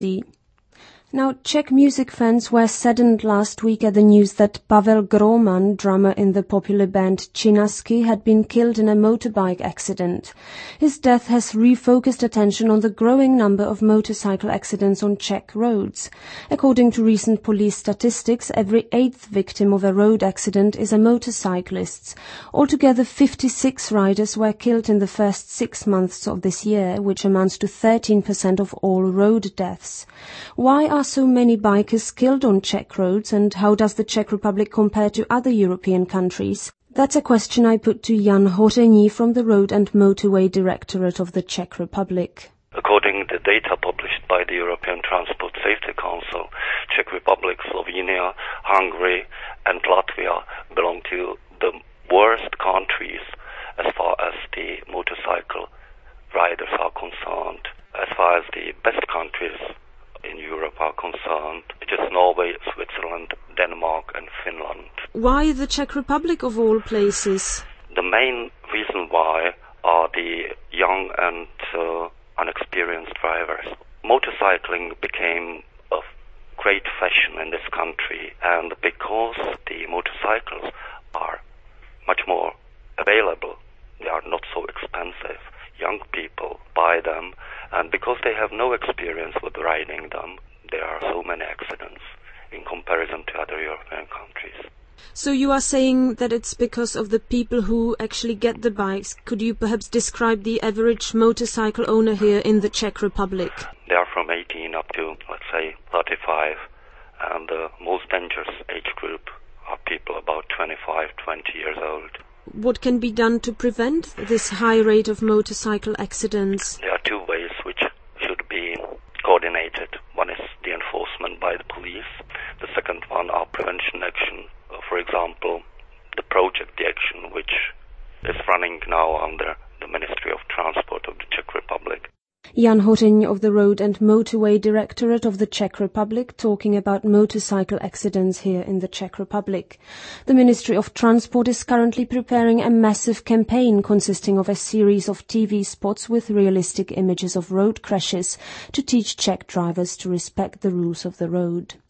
Now, Czech music fans were saddened last week at the news that Pavel Groman, drummer in the popular band Chinaski, had been killed in a motorbike accident. His death has refocused attention on the growing number of motorcycle accidents on Czech roads. According to recent police statistics, every 8th victim of a road accident is a motorcyclist. Altogether, 56 riders were killed in the first 6 months of this year, which amounts to 13% of all road deaths. Why are so many bikers killed on Czech roads, and how does the Czech Republic compare to other European countries? That's a question I put to Jan Hoření from the Road and Motorway Directorate of the Czech Republic. According to data published by the European Transport Safety Council, Czech Republic, Slovenia, Hungary and Latvia belong to the worst countries as far as the motorcycle riders are concerned. As far as the best countries in Europe are concerned, it is Norway, Switzerland, Denmark and Finland. Why the Czech Republic of all places? The main reason why are the young and unexperienced drivers. Motorcycling became of great fashion in this country, and because the motorcycles are much more available, they are not so expensive, young people buy them, and because they have no experience with riding them, there are so many accidents in comparison to other European countries. So you are saying that it's because of the people who actually get the bikes. Could you perhaps describe the average motorcycle owner here in the Czech Republic? They are from 18 up to, let's say, 35, and the most dangerous age group are people about 25, 20 years old. What can be done to prevent this high rate of motorcycle accidents? There are two ways which should be coordinated. One is the enforcement by the police. The second one are prevention action. For example, the project, the action, which is running now under the Ministry of Transport of the Czech Republic. Jan Hoření of the Road and Motorway Directorate of the Czech Republic talking about motorcycle accidents here in the Czech Republic. The Ministry of Transport is currently preparing a massive campaign consisting of a series of TV spots with realistic images of road crashes to teach Czech drivers to respect the rules of the road.